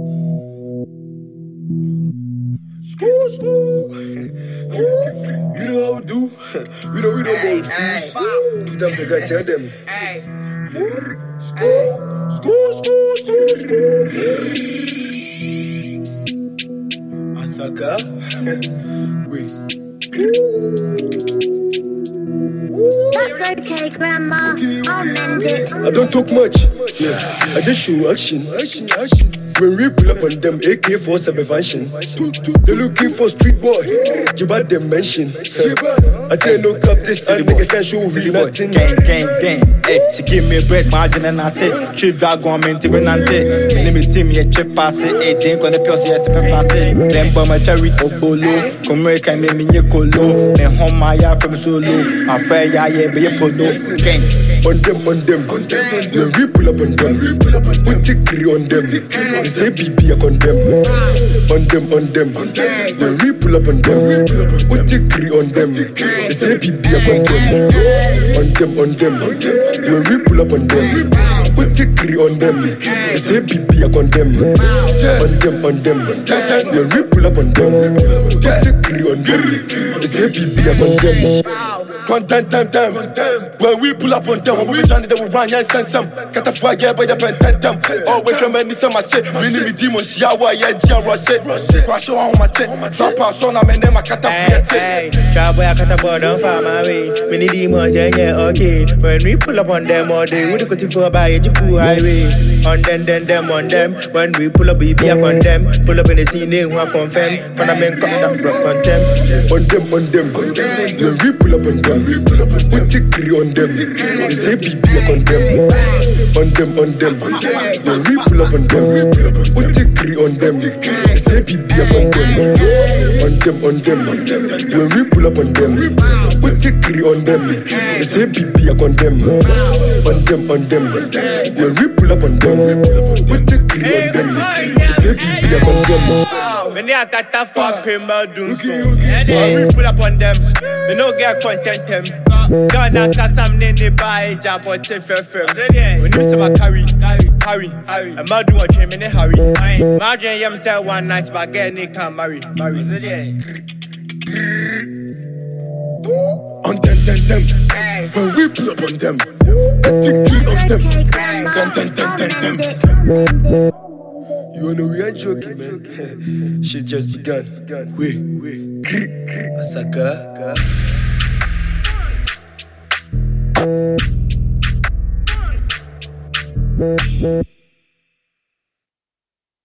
School. You know how we do. We don't go fools. 2 times I gotta tell them. School. Asaka. Wait. That's okay, Grandma. I'll mend it. I don't talk much. Yeah, I just show action. When we pull up on them, AK-47 function. They looking for street boy. Jibba dimension. I tell you no cap this and niggas can't show really nothing. Gang. Hey, she give me a breast margin and I take. Trip drag on me to me nante. Name it team, yeah, trip pass it. Hey, think on the pure yes, if I say. Then bomb my cherry obolo. Come here, can make me your colo. Then home my yard from solo. My friend, yeah, be a polo. Gang. On them. When we pull up on them, put the crew on them. They say BB I condemn. On them. When we pull up on them, put the crew on them. They say BB I condemn. On them. When we pull up on them, put the crew on them. They say BB I condemn. On them. When we pull up on them, put the crew on them. They say BB I condemn. Content time. When we pull up on them, when we be trying to run, yeah, send some. Get a fire, yeah, by the pen, them. Always remember some my shit. We need demons, yeah, why, yeah, dear, rush it. Crash on my tape. Drop out, son, I'm in them, I cut a fire. Trouble, I cut a board on far my way. We need demons, yeah, okay. When we pull up on them all day, we do go to for by a Jipu highway. On them, on them. When we pull up, we be up on them. Pull up in the scene, they want confirm. When I'm in, come down from them. On them. When we pull up on them, put the crew on them. They say BB I condemn. On them. When we pull up on them, put the crew on them. They say BB I condemn. On them. When we pull up on them, put the crew on them. They say BB I condemn. On them. When we pull up on them, put the crew on them. They say BB I condemn. When I got that fucking do so. When we pull up on them, we no get content them. Gonna cast some in the buy, jump on the firm. When you see my carry. I'm not doing a dream in a hurry. My dream, I'm say one night, but get Nick can marry. On them. When we pull up on them, put the crew on them. Them. You know we ain't joking, man. Shit just begun. Wait. Asaka.